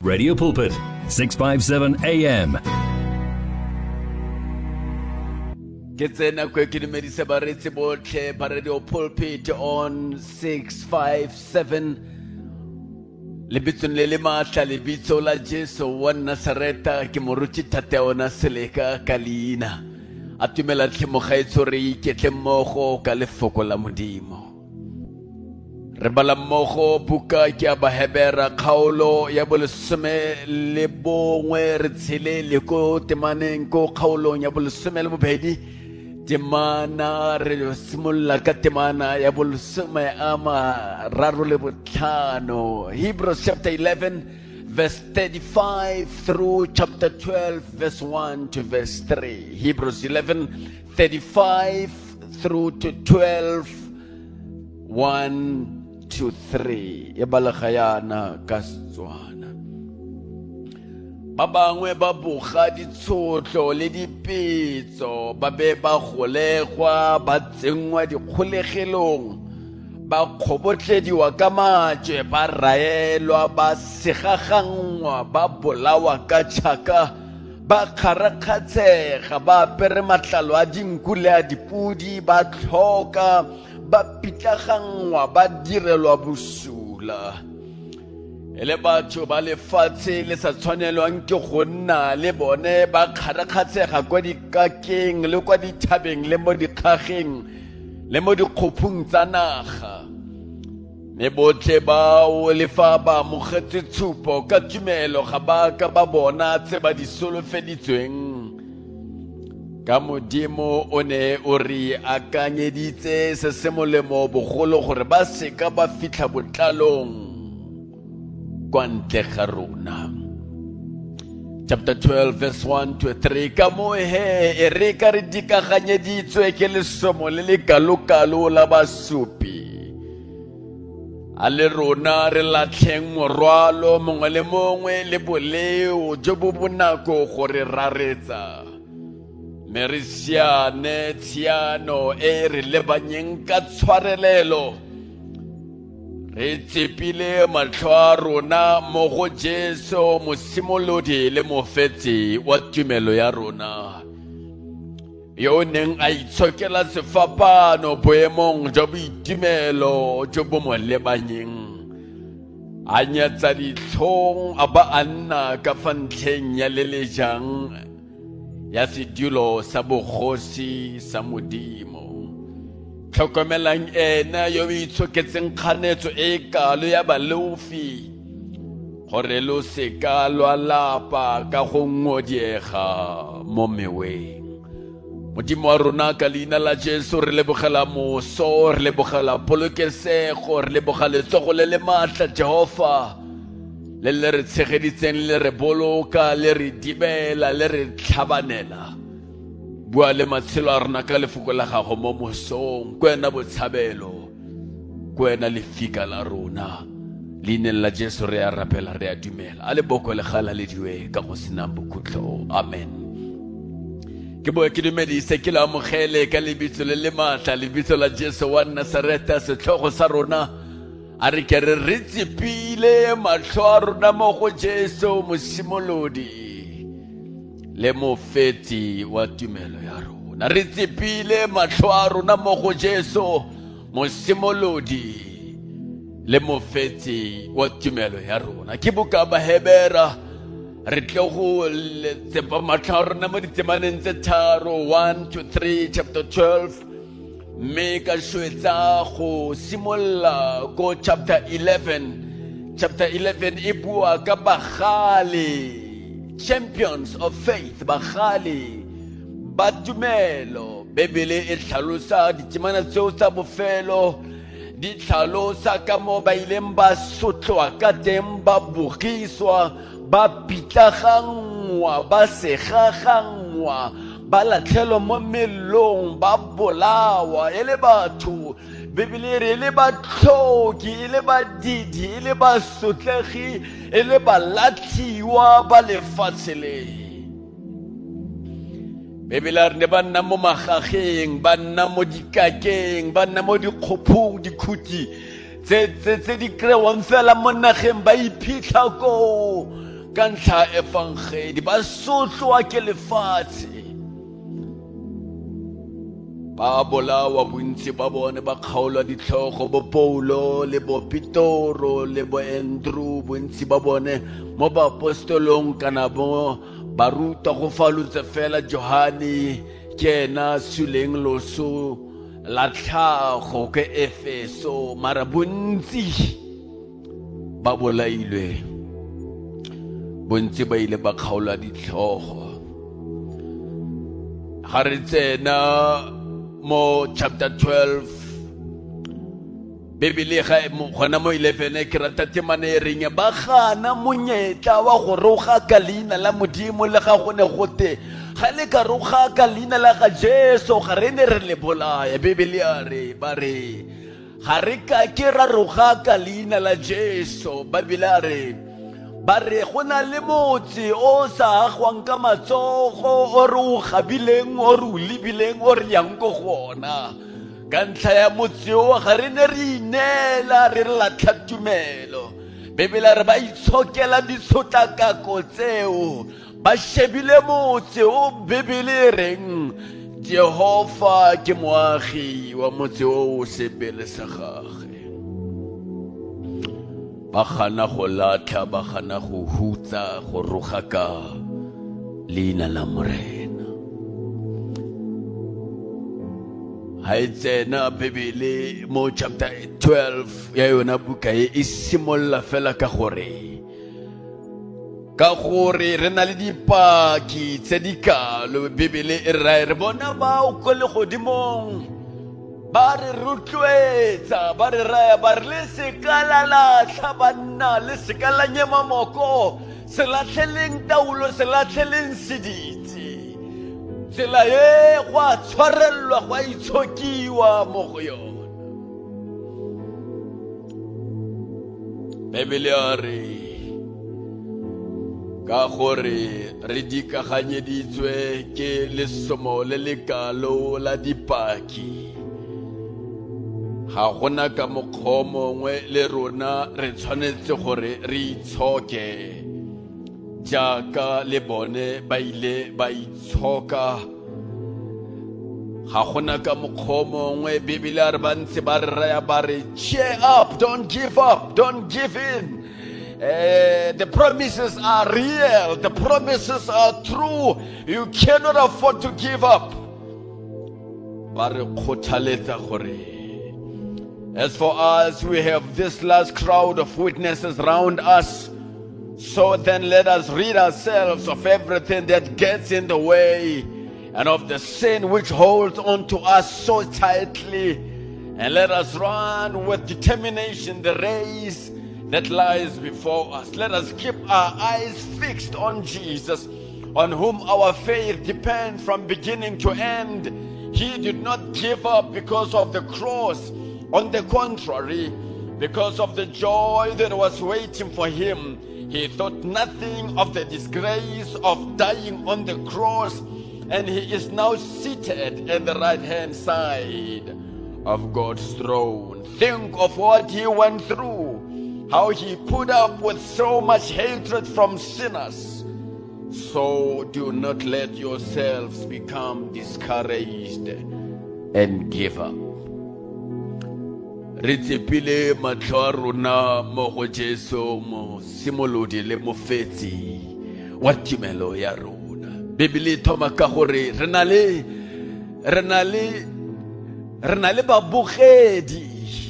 Radio Pulpit, 657 AM. Get tsena kwe ke dumedisa baretsi botlhe ba Radio Pulpit on 657. Lebitsong le le matla lebitso la Jesu wa Nazareta ke moruti tate ona Seleka ka leina. A tumela tlhemogaetso re iketle mmogo ka lefoko la Modimo. Re bala mmogo buka ke a Bahebera kgaolo ya bolesome le bongwe re tshelele ko temaneng ko kgaolong ya bolesome le bobedi. Temana re simolla ka temana ya bolesome a mararo le botlhano. Hebrews chapter 11 verse 35 through chapter 12 verse 1 to verse 3. Hebrews 11 35 through to 12 1 to 3. Ebalagayana ka Setswana. Ba bangwe ba boga ditshotlo le dipetso ba be ba golegwa ba tsengwa dikgolegelong ba kgobotlediwa ka matšwe ba raelwa ba segagangwa ba bolawa ka tšhaka ba kgarakgatsega ba apere matlalo a dinku le a dipudi ba tlhoka ba pitlagangwa ba direlwa bosula. Ele batho ba lefatshe le sa tshwanelwang ke go nna le bone ba kgarakgatsega kwa dikakeng le kwa dithabeng le mo dikgageng le mo dikgophong tsa naga. Me botlhe bao le fa ba amogetse tshupo ka tumelo ga ba ka ba bona tse ba di solofeditsweng. Ka Modimo o ne o re akanyeditse se se molemo bogolo gore ba seka ba fitlha botlalong kwa ntle ga rona. Chapter 12 verse 1 to 3. Ka mo he e re ka re dikaganyeditswe ke lesomo le le kalokalo la basupi. A le rona re latlheng morwalo mongwe le mongwe le boleo jo bo bonako gore raretsa. Me re siane tshiano e re lebanyeng ka tshwarelelo. Re tsepile matlho a rona mo go Jesu mosimolodi le mofetsi wa tumelo ya rona. Yo neng a itshokela sefapano boemong jo boitumelo jo bo mo lebanyeng. A nyatsa ditlhong a ba a nna ka fa ntlheng ya lelejang ya sedulo sa bogosi sa Modimo. Tlhokomelang ena yo itshoketseng kganetso e kalo ya balofi gore lo seka lwa lapa ka go ngodiega mo meweng. Modimo wa rona ka leina la Jesu re lebogela moso, re lebogela polokesego, re lebogela letsogo le le matla Jehova le le re tshegeditseng le re boloka le re dibela le re tlhabanela. Bua le matshelo a rona ka lefoko la gago mo mosong, kwena botshabelo, kwena lefika la rona. Leineng la Jesu re a rapela re a dumela. A le boko le gala le diwe ka go senang bokhutlo. Amen. Ke bo ke dumedise ke la amogele ka lebitso le le matla lebitso la Jesu wa Nazareta setlhogo sa rona. A re ke re tsepile matlho a rona mo go Jesu mosimolodi le mofetsi wa tumelo ya rona. Re tsepile matlho a rona mo go Jesu mosimolodi le mofetsi wa tumelo ya rona. Ke buka Bahebera re tle go tsepa matlho a rona mo ditemaneng tse tharo 1 to 3 chapter 12. Me ka shwetsa go simolla ko chapter 11. Chapter 11 e bua ka bagale, champions of faith, bagale ba tumelo. Bebele e tlhalosa ditemana tseo tsa bofelo, di tlhalosa ka mo ba ileng ba sotlwa ka teng, ba bogiswa, ba pitlagangwa, ba segagangwa, ba latlhelwa mo melong, ba bolawa e le batho. Bebele re le ba tlhoki, e le ba didi, e le ba sotlegi, e le ba lathiwa ba lefatshe le. Bebele re ne ba nna mo magageng, ba nna mo dikakeng, ba nna mo dikgophong, dikhuti tse di krewang fela mo nageng, ba iphitlha ko ka ntlha e fangedi ba sotlwa ke lefatshe ba bolawa bontsi ba bone ba kgaolwa ditlhogo bo Paulo le bo Petro le bo Andrew bontsi ba bone mo baapostolong kana bo barutwa go falotse fela Johane ke ena suleng loso la tlhago ke Efeso mara bontsi ba bolailwe bontsi ba ile ba kgaolwa ditlhogo ga re tsena mo chapter 12 Bibele ga gona mo 11 ke rata temane reng ba gana monyetla wa go roga ka leina la modimo le ga gone gote ga le ka roga ka leina la ga Jesu ga re ne re le bolaya Bibele ya re ba re ga re ka ke ra roga ka leina la Jesu Bibele ya re ba re go na le motse o sa agwang ka matsogo o re o gabileng o re o lebileng o re yang go gona ka ntlha ya motse o ga re ne re inela re latlha tumelo Bibele re ba itshokela ditshotlakako tseo ba shebile motse o Bibele reng Jehova ke moagi wa motse o sepele sa gagwe ba gana go latha ba gana go hutsa go roga ka leina la morena ha itsena Bibele mo chapter 12 ya yona buka e simolla fela ka gore re na le dipaki tse di kalo Bibele e re bona ba o ko le godimong ba re rutloetsa ba re raya ba re le sekala la tlhabanna le sekala nyema moko se latlheleng taulo se latlheleng seditse tsela e go a tshwarelwa go a itshokiwa mo go yona Bibele ya re ka gore re dikaganyeditswe ke lesomo le lekalo la dipaki ga gona ka mokgwa mongwe le rona re tshwanetse gore re itshoke jaaka le bone ba ile ba itshoka ga gona ka mokgwa mongwe Bibele re ba ntse ba re raya ba re cheer up, don't give up, don't give in. The promises are real, the promises are true, you cannot afford to give up. Ba re kgothaletsa gore as for us, we have this large crowd of witnesses round us. So then let us rid ourselves of everything that gets in the way and of the sin which holds on to us so tightly. And let us run with determination the race that lies before us. Let us keep our eyes fixed on Jesus, on whom our faith depends from beginning to end. He did not give up because of the cross. On the contrary, because of the joy that was waiting for him, he thought nothing of the disgrace of dying on the cross, and he is now seated at the right-hand side of God's throne. Think of what he went through, how he put up with so much hatred from sinners. So do not let yourselves become discouraged and give up. Re tsepile matlho a rona mo go Jesu mo simolodi le mofetsi wa tumelo ya rona. Bibele thoma ka gore re na le babogedi,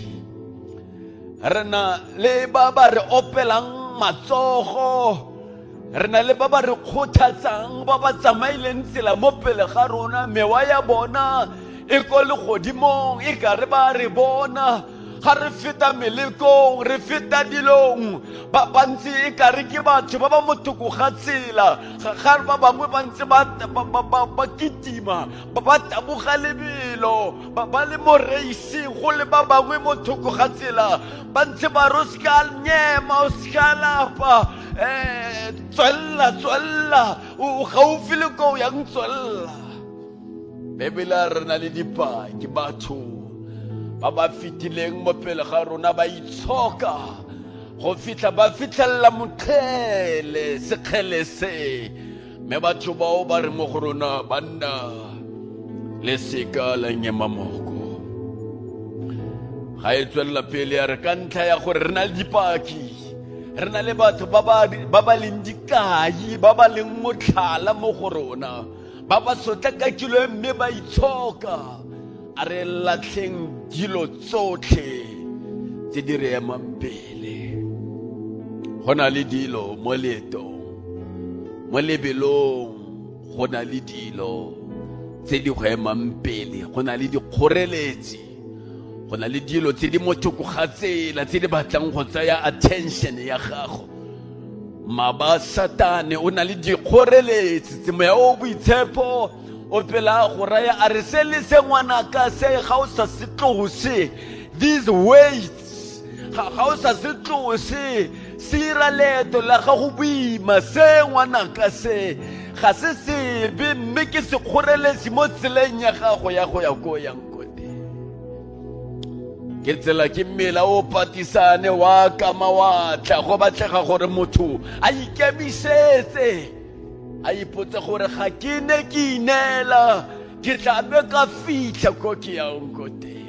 re na le ba ba re opelang matsogo, re na le ba ba re kgothatsang ba ba tsamaileng tsela mo pele ga rona mewa ya bona e ko le godimong e ka re ba re bona ga re feta melekong re feta dilong ba bantsi e ka re ke batho ba ba mothoko ga tsela ga ba bangwe ba ntse ba kitima ba taboga lebelo ba le mo reising go le ba bangwe mothoko ga tsela ba ntse ba ro ska nyema o ska lapa tswella o gaufi le ko yang tswella. Bibele re na le dipaki batho ba ba fitileng mo pele ga rona ba itshoka go fitla ba fitlhella motlhele sekgele se me batho bao ba re mo go rona banna le seka la nyemamoko ga e tswelela pele ya re ka ntlha ya gore re na le dipaki re na le batho ba ba leng dikai ba ba leng motlhala mo go rona ba ba sotlakakilwe mme ba itshoka a re latlheng dilo tsotlhe tse di re emang pele go na le dilo mo leetong mo lebelong go na le dilo tse di go emang pele go na le dikgoreletsi go na le dilo tse di mothoko ga tsela tse di batlang go tsaya attention ya gago maba satane o na le dikgoreletsi tse moya o boitshepo o pela go raya a re se le se ngwana ka se ga o sa se tlose these weights ga o sa se tlose sira leeto la gago boima se ngwana ka se ga se sebe mme ke se kgoreletsi mo tseleng ya gago ya go ya ko yang ko teng ke tsela ke mmela o patisane wa ka mawatla go batlega gore motho a ikemisetse a ipotse gore ga ke ne ke inela ke tla be ka fitlha ko ke yang ko teng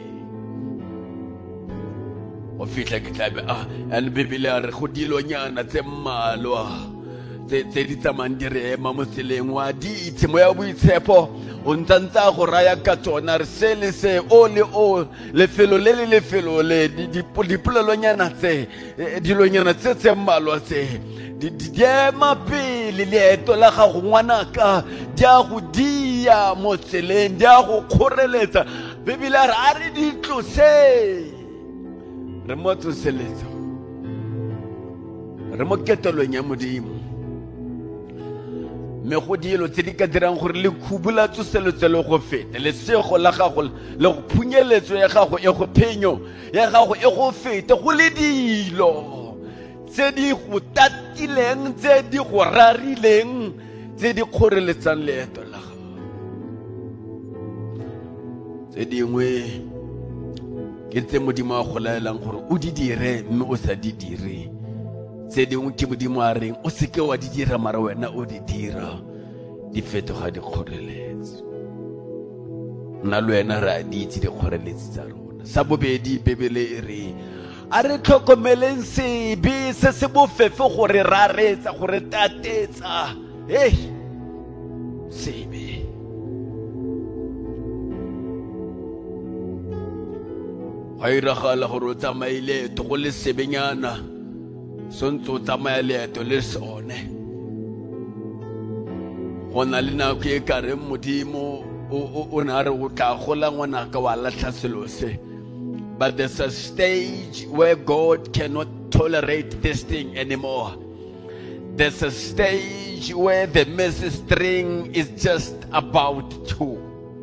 o fitlha ke tla be and Bibele a re go dilonyana tse mmalwa tse di tsamang di re ema mo tseleng wa di itse moya boitshepo o ntantsa go raya ka tsona re se le se o le o lefelo le dipolelonyana tse dilonyana tse mmalwa tse di ema pele leeto la gago ngwanaka di a go dia mo tseleng di a go kgoreletsa Bibele a re a re di tlose re mo tsoseletsa re mo ketelong ya modimo me go dilo tse di ka dirang gore le khubula tsoseletso le go feta le sego la gago le go phunyeletso ya gago e go phenyo ya gago e go feta go le dilo tse di go tatileng tse di go rarileng tse di kgoreletsang leeto la gago tse dingwe ke tse modimo a go laelang gore o di dire mme o sa di dire tse dingwe ke modimo a reng o seke wa di dira mara wena o di dira di fetoga dikgoreletsi nna le wena re a di itse dikgoreletsi tsa rona sa bobedi Bibele e re a re tlhokomeleng sebe se se bofefe gore raretsa gore tatetsa sebe ga iragala gore o tsamaile to go le sebenyana sontse o tsamaya leeto le sone go na le nako e ka reng modimo o na re o tla gola ngwanaka wa latlha selo se but there's a stage where God cannot tolerate this thing anymore. There's a stage where the message string is just about to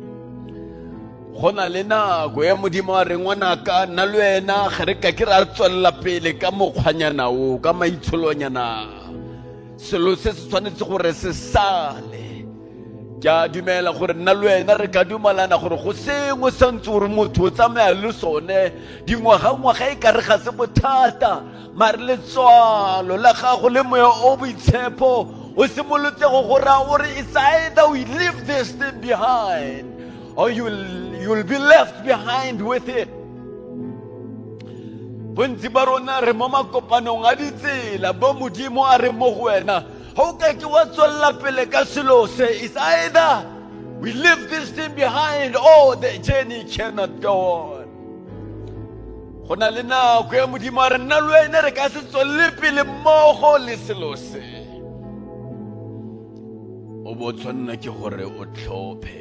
gona le nako ya modimo a re ngwanaka nna le wena ge re ka ke ra tswella pele ka mokgwanyana o ka maitsholonyana selo se se tshwanetse gore se sale ke a dumela gore nna le wena re ka dumalana gore go sengwe santse gore motho o tsamaya le sone dingwaga e ka re ga se bothata mare letswalo la gago le moya o boitshepo o simolotse go gora gore it's either we leave this thing behind or you'll be left behind with it. Bontsi ba rona re mo makopanong a ditsela bo modimo a re mo go wena ga o ka ke wa tswella pele ka selo se it's either we leave this thing behind or the journey cannot go on. Go na le nako ya modimo a re nna le wena re ka se tswelle pele mmogo le selo se o bo tshwanna ke gore o tlhophe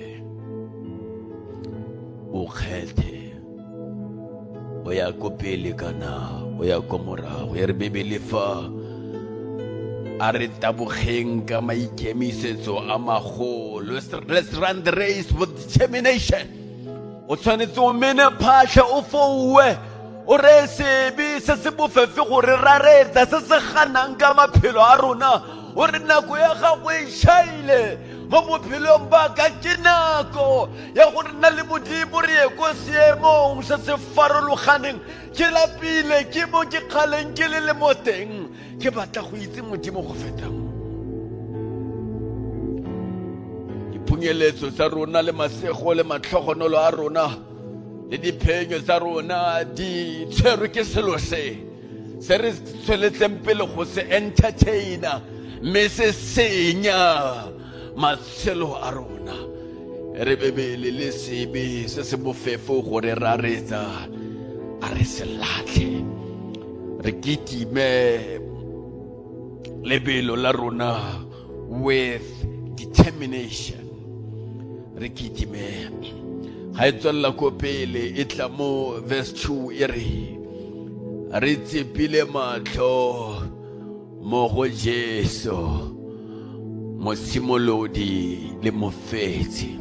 o kgethe o ya ko pele kana o ya ko morago ya re Bibele fa a re tabogeng ka maikemisetso a magolo. Let's run the race with determination. O tshwanetse o mene phatlha o fouwe o re sebe se se bofefe gore raretsa se se ganang ka maphelo a rona o re nako ya gago e shaile mo bophelong ba ka ke nako ya gore nna le Modimo re ye ko seemong se se farologaneng ke lapile ke mo ke kgaleng ke le mo teng ke batla go itse Modimo go feta dipunyeletso tsa rona le masego le matlhogonolo a rona le diphenyo tsa rona di tshwerwe ke selo se re tsweletseng pele go se entertaina mme se senya matshelo a rona re bebele le sebe se se bofefo gore ra retsa a re se latlhe re kitime lebelo la rona with determination re kitime ha e tswella ko pele e tla mo verse 2 e re tsepile matlho mo go Jesu mosimolodi le mofetsi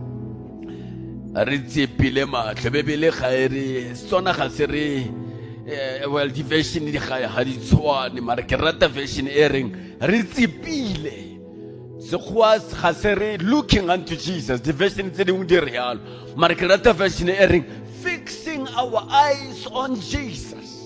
re tsepile matlho bebele ga ere sona ga se re well version di ga di tshwane mara ke rata version e reng re tsepile sekgoa ga se re looking unto Jesus the version tse dingwe di realo mara ke rata version e reng fixing our eyes on Jesus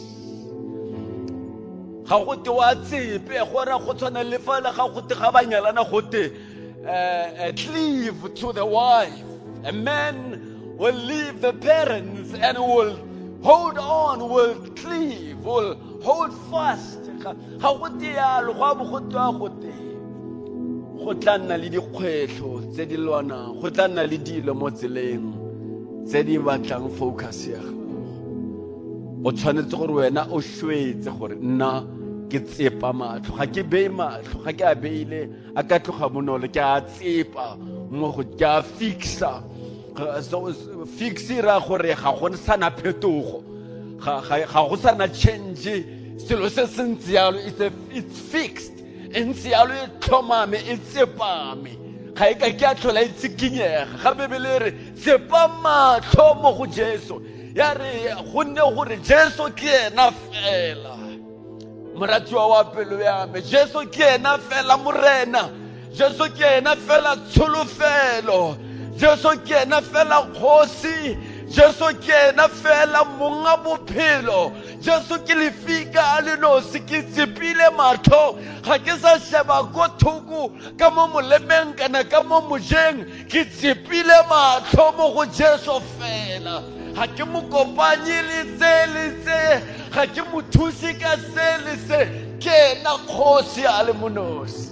ga go te wa tsepe gore go tshwana le fela ga go te ga banyalana go te cleave to the wife a man will leave the parents and will hold on, will cleave, will hold fast. Ga go te yalo go bo go twa go te go tla nna le dikgwetlho tse di lwana go tla nna le dilo mo tseleng tse di batlang focus ya o tshwanetse gore wena o shwetse gore nna ke tsepa matlho ga ke be matlho ga ke a beile a ka tloga bonolo ke a tsepa mo go ke a fixa fixira gore ga go sana phetogo ga go sana change selo se sentse yalo it's fixed ntse yalo e tlhomame e tsepame ga e ka ke a tlhola e tsikinyega ga bebele re tsepa matlho mo go Jesu ya re go nne gore Jesu ke ena fela moratiwa wa pelo ya me Jesu ke ena fela morena Jesu ke ena fela tsholofelo Jesu ke ena fela kgosi Jesu ke ena fela monga bophelo Jesu ke lefika a le nosi ke tsepile matlho ga ke sa sheba go thoko ka mo molemeng kana ka mo mojeng ke tsepile matlho mo go Jesu fela ga ke mo kopanye le tse ga ke mo thusi ka se ke ena kgosi a le monosi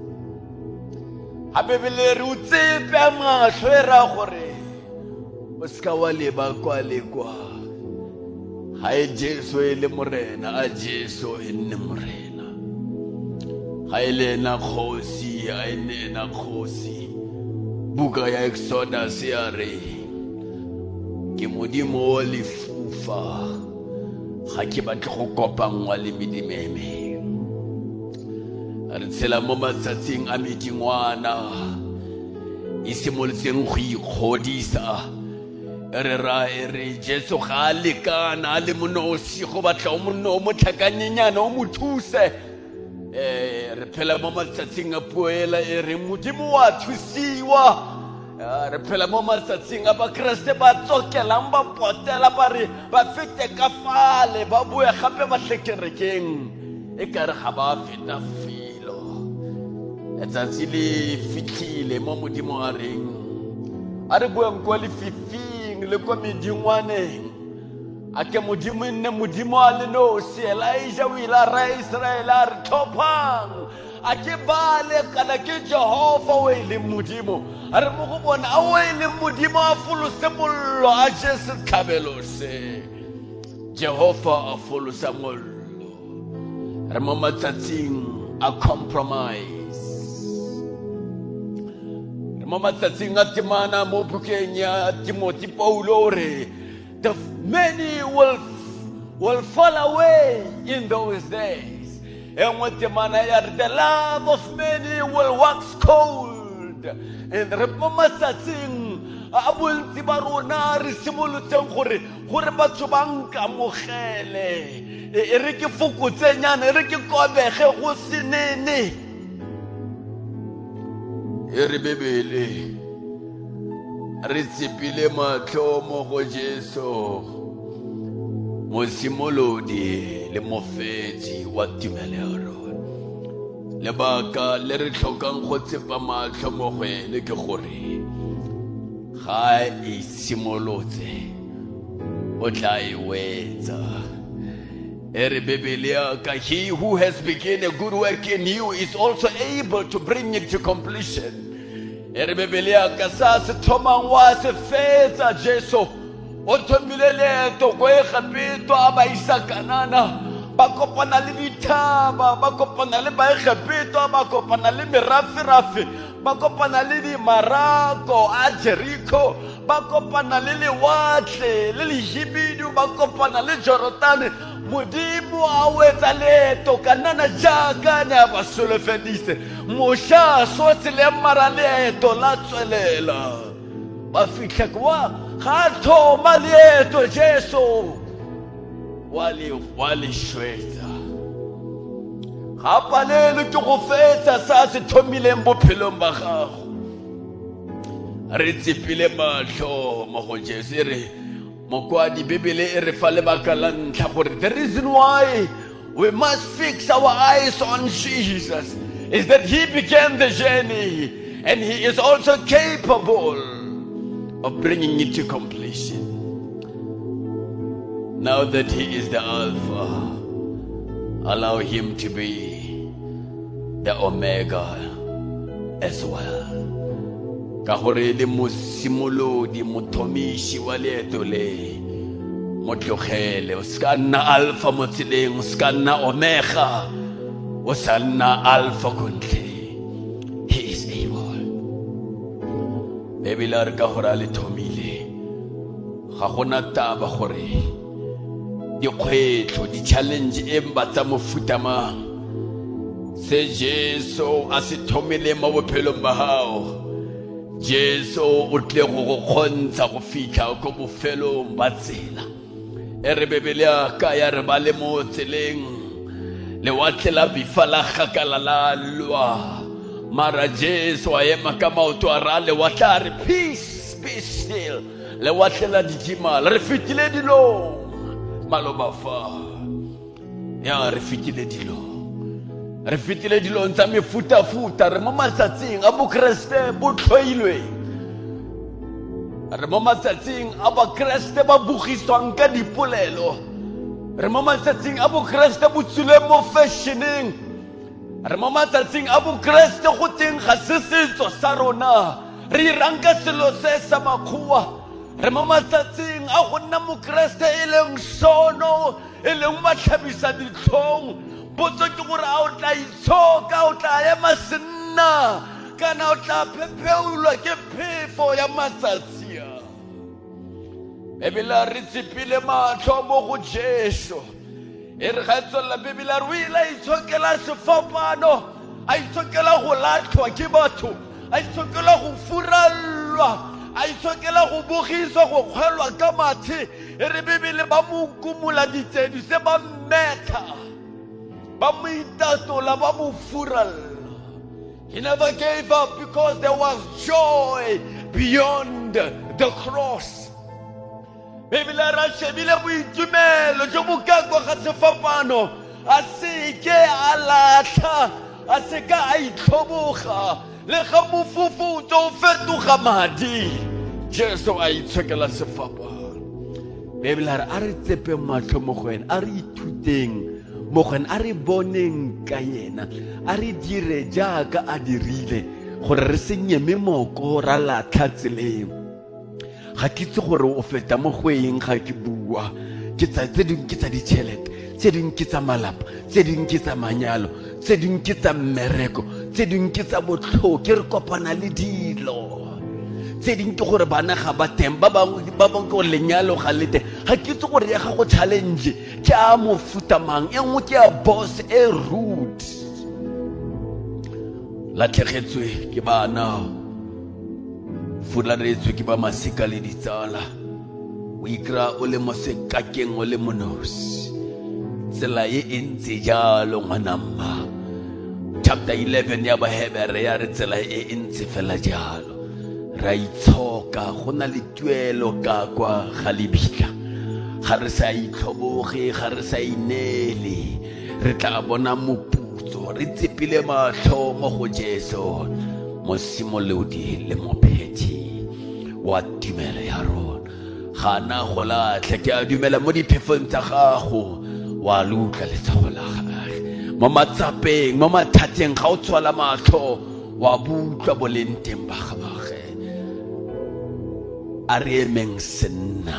a bebele re o tsepe matlho e ra gore o ska wa leba kwa le kwa ha e Jesu e le morena a Jesu e nne morena ha e le na kgosi ha e ne na kgosi buka ya Exodus ya re ke modimo o lefufa ga ke batle go kopangwa le medimeme re tsela mo matsatsing a medingwana e simolotseng go ikgodisa re ra re Jesu ga lekana le monosi go batla o monno mo tlhakanyenyana o mo thuse re phela mo matsatsing a poela e re modimo wa thusiwa re phela mo matsatsing a ba Kriste ba tsokelang ba potela ba re ba fete ka fale ba bue gape ba tlekerekeng e ka re ga ba feta tsatsi le fitlhile mo modimo a reng a re buang kwa lefifing le kwa medingwaneng a ke modimo nne modimo a le nosi Elijah o ile a ra Israel a re tlhophang a ke bale kana ke Jehova o e leng modimo a re mo go bona a o e leng modimo a folose mollo a Jesu tlhabelo se Jehova a folosa mollo re mo matsatsing a compromise mo matsatsing a temana mo bukeng ya Timothy Paulo re the many will fall away in those days and what temana ya the love of many will wax cold and re mo matsatsing a bontsi ba rona re simolotseng gore batho ba nka mogele e re ke fokotsenyana e re ke kobege go senene e re Bebele re tsepile matlho mo go Jesu mosimolodi le mofetsi wa tumelo. Lebaka le re tlhokang go tsepa matlho mo go ene ke gore ga e simolotse o tla e wetsa. Ere Bebele ya ka, he who has begun a good work in you is also able to bring it to completion. Ere Bebele ya ka, sa se thomang wa se fetsa Jesu o thomile leeto go e gapetwa a ba isa Kanana, ba kopana le dithaba, ba kopana le baegapetwa, ba kopana le meraferafe, ba kopana le dimarako a Jericho, ba kopana le lewatle le lehibidu, ba kopana le Jorodane. Modimo a wetsa leeto Kanana jaaka ne a ba solofeditse. Moša so se le mara leeto la tswelela ba fitlha kwa ga thoma leeto Jesu wa le shwetsa. Ga palele ke go fetsa sa se thomileng bophelong ba gago. Re tsepile matlho mo go Jesu re mokwadi Bebele e re fa lebaka la ntlha gore the reason why we must fix our eyes on Jesus is that he began the journey and he is also capable of bringing it to completion. Now that he is the Alpha, allow him to be the Omega as well. Ka gore le mosimolodi mothomishi wa leeto le motlogele o ska nna Alpha mo tseleng, o ska nna Omega, o sa nna Alpha kontle. He is able. Bebele re ka gore a le thomile ga gona taba gore dikgwetlho di-challenge empa tsa mofuta mang se Jesu a se thomile mo bophelong ba gago. Jesu o tle go kgontsha go fitlha ko bofelong ba tsela. Ere Bebele ya ka ya re ba le mo tseleng lewatle la bifa la gakala la lwa, mara Jesu a ema ka maoto a ra lewatle a re peace, be still. Lewatle la dijimala re fetile dilo maloba fa ya re fetile dilo. Re fetile dilong tsa mefutafuta, re mo matsatsing a bokreste bo tlhoilwe, re mo matsatsing a bakreste ba bogiswang ka dipolelo, re mo matsatsing a bokreste bo tswileng mo fashioneng, re mo matsatsing a bokreste go teng ga se setso sa rona, re irang ka selo se sa makgowa, re mo matsatsing a go nna mokreste e leng sono, e leng matlhabisa ditlhong. Potso ke gore a o tla itshoka, o tla ema senna, kana o tla phepheulwa ke phefo ya matsatsi a. Bebele re tsepile matlho mo go Jesu e re ga tswela. Bebele re o ile a itshokela sefapano, a itshokela go latlhwa ke batho, a itshokela go furallwa, a itshokela go bogiswa, go kgwelwa ka mathe. E re Bebele ba mo kumola ditsedu se ba mmetha, ba mo itatola, ba mo furalla. He never gave up because there was joy beyond the cross. Bebele ra shebile boitumelo jo bokakwa ga sefapano, a se ke a latlha, a se ka a itlhoboga le ga mofufutso o fetoga madi. Jesu a itshokela sefapano. Bebele a re tsepe matlho mo go ene, a re ithuteng mo go ene, a re boneng ka yena, a re dire jaaka a dirile gore re se nyeme moko ra latlha tseleng. Ga ke itse gore o feta mo go eng ga ke bua, ke tsa tse dingwe ke tsa ditšhelete, tse dingwe ke tsa malapa, tse dingwe ke tsa manyalo, tse dingwe ke tsa mmereko, tse dingwe ke tsa botlhoki. Re kopana le dilo tse dingwe ke gore bana ga ba teng, ba bangwe ke lenyalo ga le teng. Ga ke itse gore ya ga go challenge ke a mofuta mang, e nngwe ke a boss e rude. Latlhegetswe ke bana, fularetswe ke ba masika le ditsala, o ikra o le mo sekakeng, o le monosi. Tsela e ntse jalo ngwanamma, chapter 11 ya Bahebere ya re tsela e ntse fela jalo ra itshoka go na le tuelo ka kwa ga lebitla ga re sa itlhoboge ga re sa inele re tla bona moputso re tsepile matlho mo go Jesu mo simolodi le mo phethi wa tumelo ya rona gana go latlhe ke a dumela mo diphefong tsa gago wa lutla letsogo la gagwe mo matsapeng mo mathateng ga o tswala matlho wa butlwa boleng teng ba gagwe a re emeng senna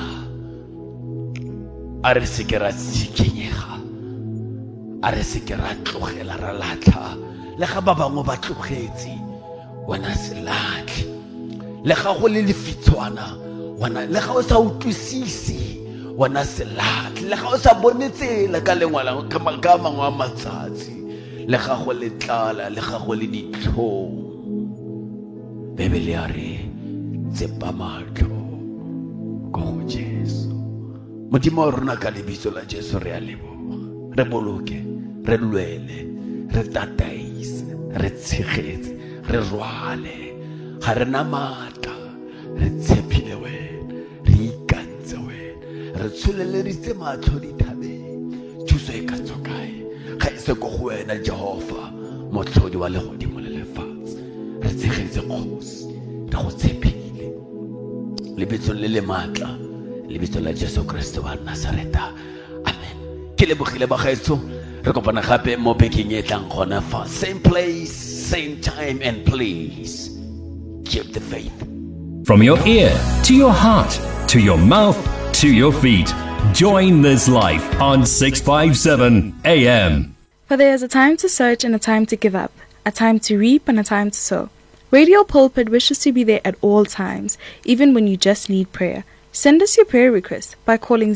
a re se ke ra tsikenyega a re se ke ra tlogela ra latlha le ga ba bangwe ba tlogetse wena se latlhe le ga go le lefitswana wena le ga o sa utlwisisi wena se latlhe le ga o sa bone tsela ka lengwala ka mangwe a matsatsi le ga go le tlala le ga go le ditlhong Bebele ya re tsepa matlho go Jesu modimo wa rona ka lebitso la Jesu re a leboga re boloke re lwele re tataise re tshegetse re rwale ga re na mata re tshepile wena re ikantse wena re tsholeleditse matlho dithabeng thuso e ka tswa kae ga e se go go wena Jehova motlhodi wa legodimo le lefatshe re tshegetse kgosi re go tshepile lebitso le le matla lebitso la Jesu Kriste wa Nazareta amen ke lebogile ba gaetso re kopana gape mo bekeng e tlang gona fa same place same time and place keep the faith from your ear to your heart to your mouth to your feet join this life on 657 AM. For there is a time to search and a time to give up, a time to reap and a time to sow. Radio Pulpit wishes to be there at all times, even when you just need prayer. Send us your prayer request by calling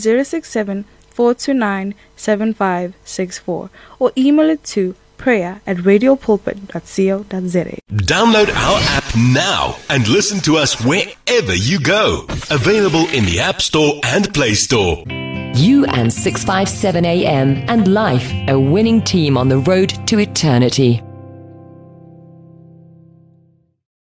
067-429-7564 or email it to prayer@radiopulpit.co.za. Download our app now and listen to us wherever you go. Available in the App Store and Play Store. You and 657 AM and life, a winning team on the road to eternity.